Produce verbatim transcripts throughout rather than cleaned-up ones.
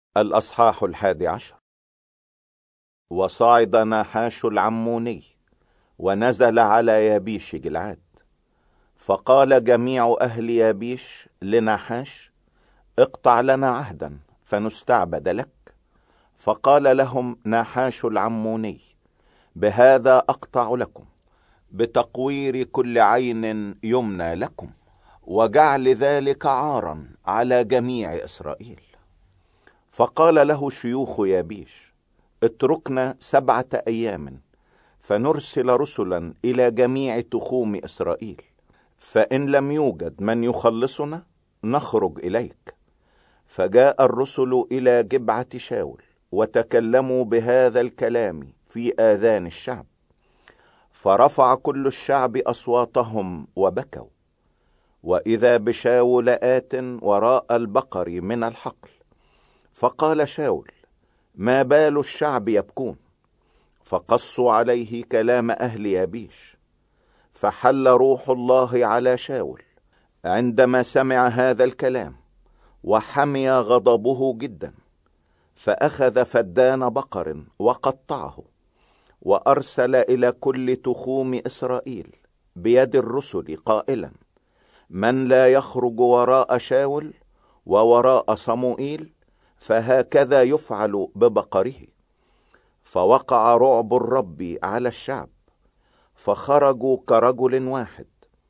الأصحاح الحادي عشر. وصعد ناحاش العموني ونزل على يابيش جلعاد، فقال جميع أهل يابيش لناحاش: اقطع لنا عهدا فنستعبد لك. فقال لهم ناحاش العموني: بهذا أقطع لكم، بتقوير كل عين يمنى لكم، وجعل ذلك عارا على جميع إسرائيل. فقال له شيوخ يابيش: اتركنا سبعة أيام فنرسل رسلا إلى جميع تخوم إسرائيل، فإن لم يوجد من يخلصنا نخرج إليك. فجاء الرسل إلى جبعة شاول وتكلموا بهذا الكلام في آذان الشعب، فرفع كل الشعب أصواتهم وبكوا. وإذا بشاول آت وراء البقر من الحقل، فقال شاول: ما بال الشعب يبكون؟ فقصوا عليه كلام أهل يابيش. فحل روح الله على شاول عندما سمع هذا الكلام، وحمي غضبه جدا، فأخذ فدان بقر وقطعه، وأرسل إلى كل تخوم إسرائيل بيد الرسل قائلا: من لا يخرج وراء شاول ووراء صموئيل فهكذا يفعل ببقره. فوقع رعب الرب على الشعب، فخرجوا كرجل واحد،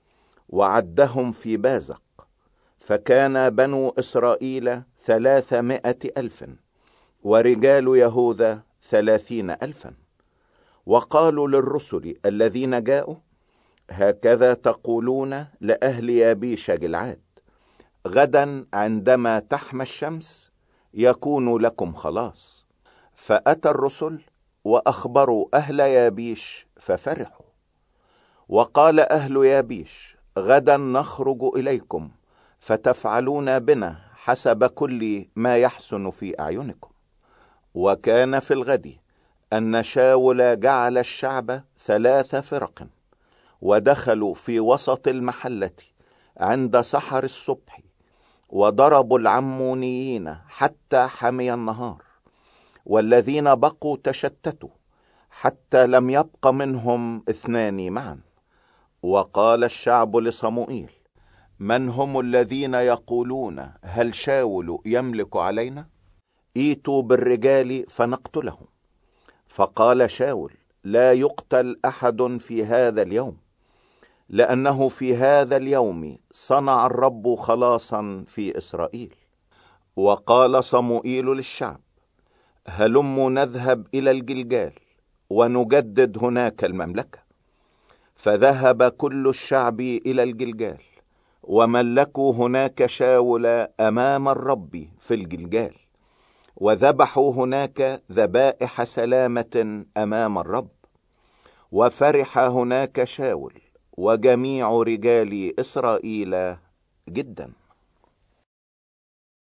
وعدهم في بازق، فكان بنو إسرائيل ثلاثمائة ألف، ورجال يهوذا ثلاثين ألفا. وقالوا للرسل الذين جاءوا: هكذا تقولون لأهل يابيش جلعاد: غدا عندما تحمى الشمس يكون لكم خلاص. فأتى الرسل وأخبروا أهل يابيش ففرحوا. وقال أهل يابيش: غدا نخرج إليكم فتفعلون بنا حسب كل ما يحسن في أعينكم. وكان في الغد أن شاول جعل الشعب ثلاث فرق، ودخلوا في وسط المحلة عند سحر الصبح، وضربوا العمونيين حتى حمي النهار، والذين بقوا تشتتوا حتى لم يبق منهم اثنان معا. وقال الشعب لصموئيل: من هم الذين يقولون هل شاول يملك علينا؟ ايتوا بالرجال فنقتلهم. فقال شاول: لا يقتل أحد في هذا اليوم، لأنه في هذا اليوم صنع الرب خلاصا في إسرائيل. وقال صموئيل للشعب: هلموا نذهب إلى الجلجال ونجدد هناك المملكة. فذهب كل الشعب إلى الجلجال، وملكوا هناك شاول أمام الرب في الجلجال، وذبحوا هناك ذبائح سلامة أمام الرب. وفرح هناك شاول وجميع رجال إسرائيل جدا.